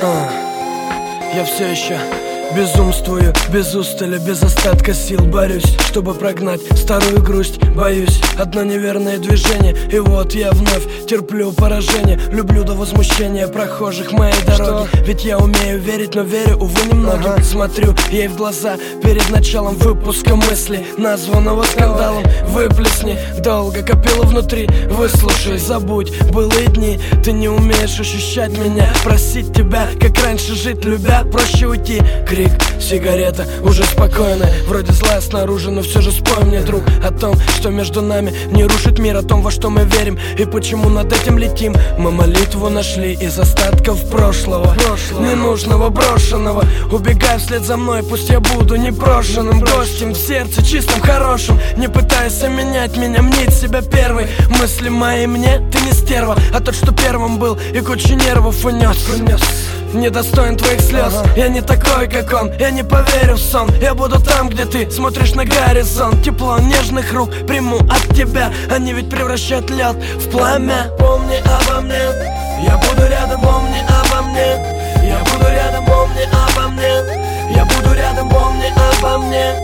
Я все еще безумствую, без устали, без остатка сил борюсь, чтобы прогнать старую грусть. Боюсь, одно неверное движение, и вот я вновь терплю поражение. Люблю до возмущения прохожих моей дороги. Ведь я умею верить, но верю, увы, немногим. Смотрю ей в глаза перед началом выпуска мысли, названного скандалом. Выплесни, долго копила внутри, выслушай, забудь былые дни. Ты не умеешь ощущать меня, просить тебя, как раньше жить любя. Проще уйти, крик, сигарета, уже спокойная, вроде злая снаружи, но все же спой мне, друг, о том, что между нами не рушит мир, о том, во что мы верим и почему над этим летим. Мы молитву нашли из остатков прошлого, ненужного, брошенного. Убегай вслед за мной, пусть я буду непрошенным гостем в сердце чистым, хорошим. Не пытайся менять меня, мнить себя первой. Мысли мои мне, ты не стерва, а тот, что первым был и кучу нервов унес. Недостоин твоих слез, я не такой, как он. Я не поверю в сон, я буду там, где ты смотришь на горизонт. Тепло нежных рук приму от тебя, они ведь превращают лед в пламя. Помни обо мне, я буду рядом, помни обо мне. Я буду рядом, помни обо мне. Я буду рядом, помни обо мне.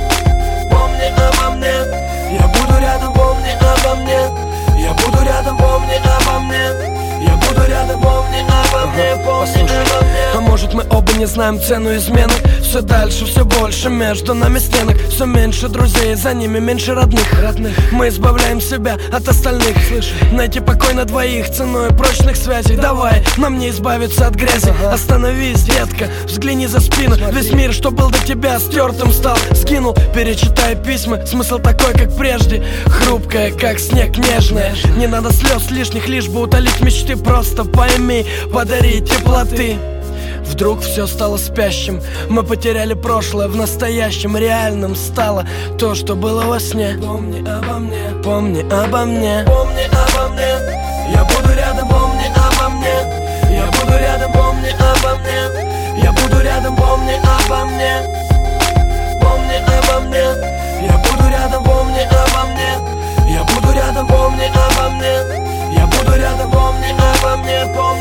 Помни обо мне. Я буду рядом, помни обо мне. Я буду рядом, помни обо мне. Я буду рядом, помни обо мне, помни обо мне. А может мы оба не знаем цену измены? Все дальше, все больше между нами стенок. Все меньше друзей, за ними меньше родных. Мы избавляем себя от остальных. Найти покой на двоих ценой прочных связей. Давай, нам не избавиться от грязи. Остановись, детка, взгляни за спину. Весь мир, что был до тебя, стертым стал, сгинул. Перечитай письма, смысл такой, как прежде. Хрупкая, как снег, нежная. Не надо слез лишних, лишь бы утолить мечты. Просто пойми, подари теплоты. Вдруг все стало спящим. Мы потеряли прошлое, в настоящем реальным стало то, что было во сне. Помни обо мне, помни обо мне. Помни обо мне. Я буду рядом, помни обо мне. Я буду рядом, помни обо мне. Я буду рядом, помни обо мне. Помни обо мне. Я буду рядом, помни обо мне. Я буду рядом, помни обо мне. Я буду рядом, помни обо мне, помни.